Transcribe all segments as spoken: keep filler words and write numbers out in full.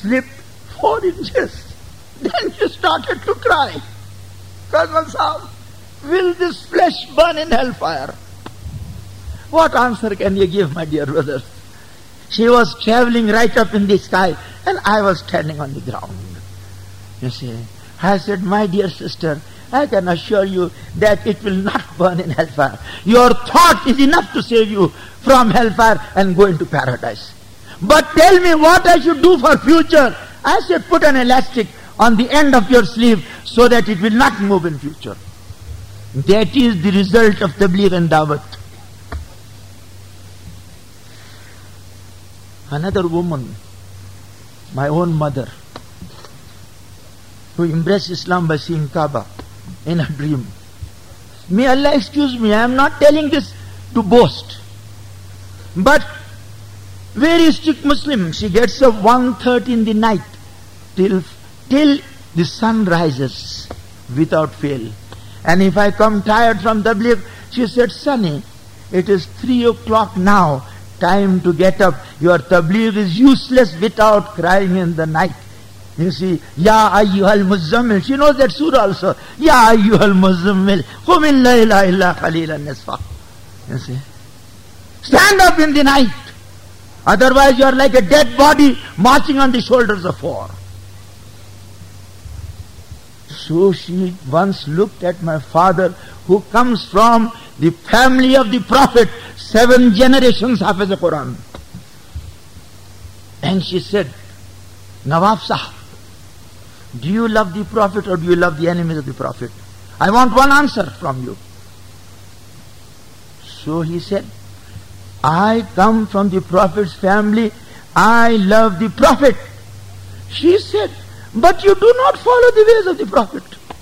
slipped four inches. Then she started to cry. Colonel Sahab, will this flesh burn in hellfire? What answer can you give, my dear brothers? She was traveling right up in the sky and I was standing on the ground. You see, I said, my dear sister, I can assure you that it will not burn in hellfire. Your thought is enough to save you from hellfire and go into paradise. But tell me what I should do for future. I said, put an elastic on the end of your sleeve so that it will not move in future. That is the result of Tabligh and Dawat. Another woman, my own mother, who embraced Islam by seeing Kaaba in a dream. May Allah excuse me, I am not telling this to boast. But very strict Muslim, she gets up one thirty in the night till, till the sun rises without fail. And if I come tired from Tabligh, she said, Sonny, it is three o'clock now, time to get up. Your Tabligh is useless without crying in the night. You see, Ya ayyuhal muzammil. She knows that surah also. Ya ayyuhal muzammil. Qumil layla illa qalilan nisfa. You see. Stand up in the night. Otherwise you are like a dead body marching on the shoulders of four. So she once looked at my father, who comes from the family of the Prophet, seven generations Hafiz al-Quran. And she said, Nawab Sahab, do you love the Prophet or do you love the enemies of the Prophet? I want one answer from you. So he said, I come from the Prophet's family, I love the Prophet. She said, but you do not follow the ways of the Prophet.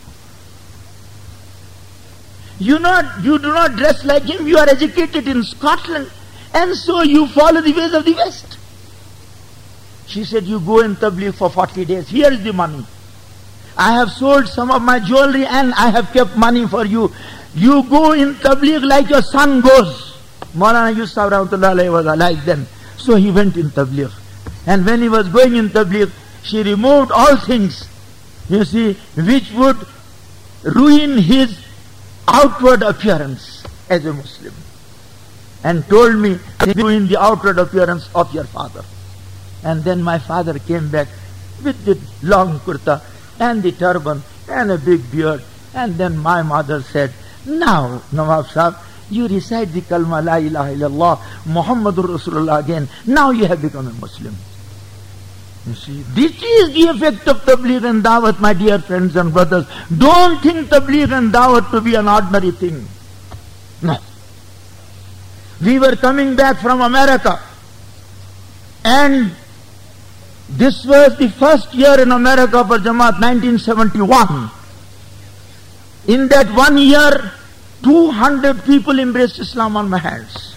You not, you do not dress like him, you are educated in Scotland, and so you follow the ways of the West. She said, you go in Tabligh for forty days, here is the money. I have sold some of my jewelry and I have kept money for you. You go in Tabligh like your son goes. Maulana Yusuf Rahmatullah Alayhi was alive then. So he went in Tabligh. And when he was going in Tabligh, she removed all things, you see, which would ruin his outward appearance as a Muslim. And told me, ruin the outward appearance of your father. And then my father came back with the long kurta and the turban and a big beard. And then my mother said, now, Nawab Sahab, you recite the kalma la ilaha illallah, Muhammadur Rasulullah again. Now you have become a Muslim. You see, this is the effect of Tabligh and Dawat, my dear friends and brothers. Don't think Tabligh and Dawat to be an ordinary thing. No. We were coming back from America, and this was the first year in America for Jamaat, nineteen seventy-one. In that one year, two hundred people embraced Islam on my hands.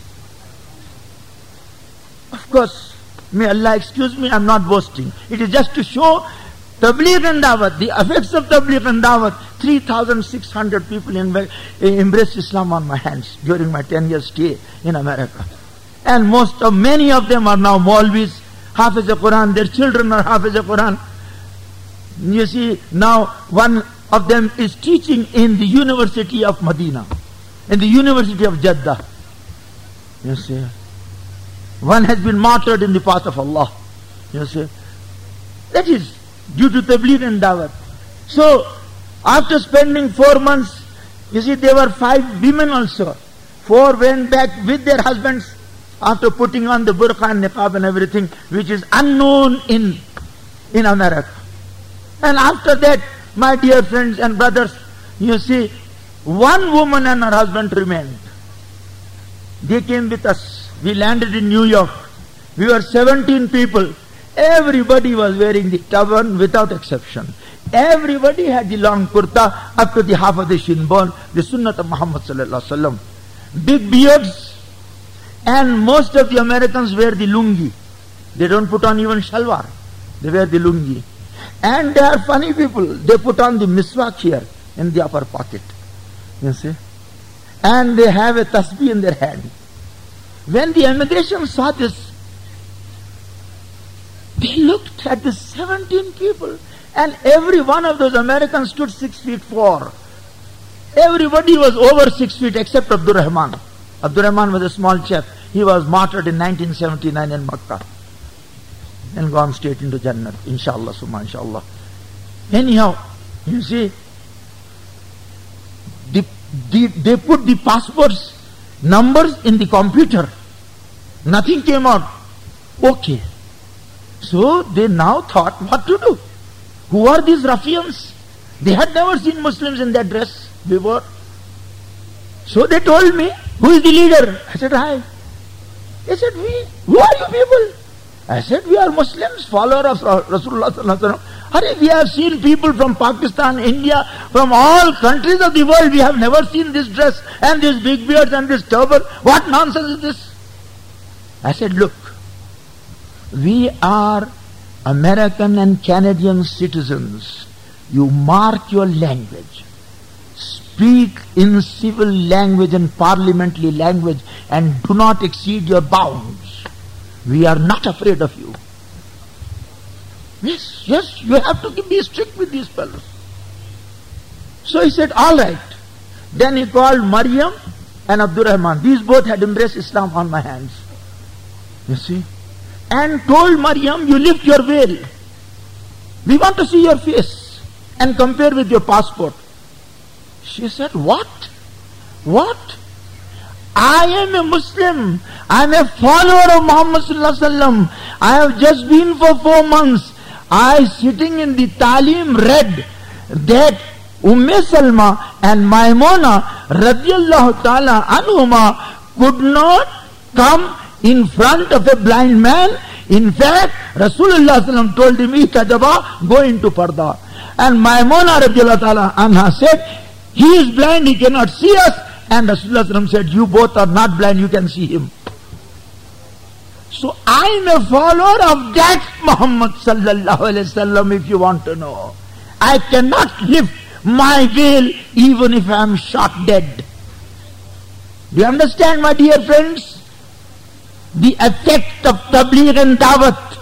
Of course, may Allah excuse me, I am not boasting. It is just to show Tabligh and Dawat, the effects of Tabligh and Dawat. three thousand six hundred people embraced Islam on my hands during my ten year stay in America. And most of, many of them are now Maulvis, Hafiz al-Quran, their children are Hafiz al-Quran. You see, now one of them is teaching in the University of Medina, in the University of Jeddah. You see, one has been martyred in the path of Allah. You see, that is due to Tabligh and Dawat. So, after spending four months, you see, there were five women also. Four went back with their husbands after putting on the burqa and niqab and everything, which is unknown in, in America. And after that, my dear friends and brothers, you see, one woman and her husband remained. They came with us. We landed in New York. We were seventeen people. Everybody was wearing the turban without exception. Everybody had the long kurta up to the half of the shin bone, the sunnat of Muhammad sallallahu alaihi wasallam. Big beards, and most of the Americans wear the lungi. They don't put on even shalwar. They wear the lungi. And they are funny people. They put on the miswak here in the upper pocket. You see? And they have a tasbih in their hand. When the immigration saw this, they looked at the seventeen people, and every one of those Americans stood six feet four. Everybody was over six feet except Abdur Rahman. Abdur Rahman was a small chap. He was martyred in nineteen seventy-nine in Makkah and gone straight into Jannah. Inshallah, summa inshallah. Anyhow, you see, the, the, they put the passports numbers in the computer. Nothing came out. Okay. So they now thought what to do. Who are these ruffians? They had never seen Muslims in that dress before. So they told me, who is the leader? I said, I. They said, we. Who are you people? I said, we are Muslims, followers of Rasulullah sallallahu alaihi wasallam. We have seen people from Pakistan, India, from all countries of the world. We have never seen this dress and this big beards and this turban. What nonsense is this? I said, look, we are American and Canadian citizens. You mark your language. Speak in civil language and parliamentary language and do not exceed your bounds. We are not afraid of you. Yes, yes, you have to be strict with these fellows. So he said, all right. Then he called Maryam and Abdur Rahman. These both had embraced Islam on my hands. You see? And told Maryam, you lift your veil. We want to see your face and compare with your passport. She said, what? What? I am a Muslim. I am a follower of Muhammad sallallahu alaihi wasallam. I have just been for four months. I, sitting in the Talim, read that Umm Salma and Maimuna radiyallahu ta'ala anhuma could not come in front of a blind man. In fact, Rasulullah sallallahu alaihi wasallam told him, Ikadaba, go into Parda. And Maimuna radiyallahu ta'ala anha said, he is blind, he cannot see us. And Rasulullah sallallahu alaihi wasallam said, you both are not blind, you can see him. So I am a follower of that Muhammad sallallahu alaihi wasallam, if you want to know. I cannot lift my veil even if I am shot dead. Do you understand, my dear friends? The effect of Tabligh and Dawat.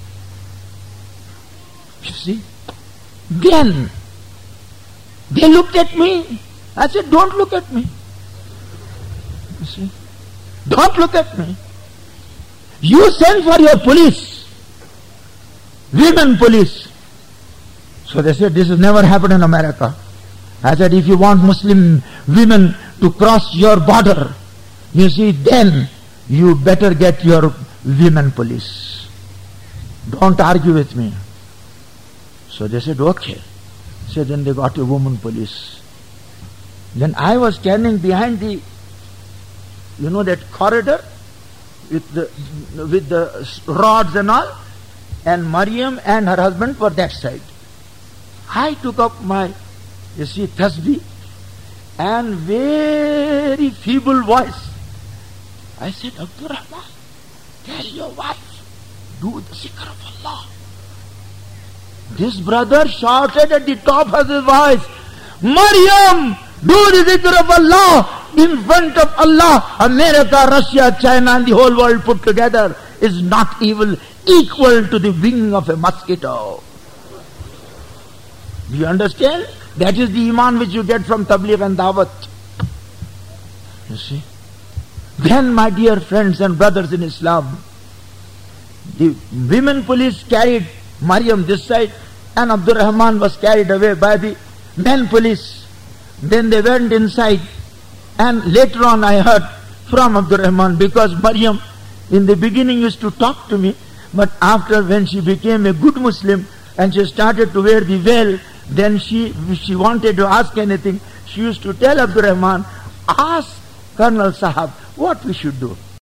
You see? Then they looked at me. I said, don't look at me. You see? Don't look at me. You send for your police. Women police. So they said, this has never happened in America. I said, if you want Muslim women to cross your border, you see, then you better get your women police. Don't argue with me. So they said, okay. So then they got a woman police. Then I was standing behind the, you know, that corridor with the with the rods and all, and Maryam and her husband were that side. I took up my, you see, tasbih, and very feeble voice, I said, Abdur Rahman, tell your wife, do the zikr of Allah. This brother shouted at the top of his voice, Maryam, do the zikr of Allah. In front of Allah, America, Russia, China and the whole world put together is not even equal to the wing of a mosquito. Do you understand? That is the iman which you get from Tabligh and Dawat. You see? Then, my dear friends and brothers in Islam, the women police carried Maryam this side and Abdur Rahman was carried away by the men police. Then they went inside. And later on I heard from Abdur Rahman, because Maryam in the beginning used to talk to me, but after when she became a good Muslim and she started to wear the veil, then she, if she wanted to ask anything, she used to tell Abdur Rahman, ask Colonel Sahab what we should do.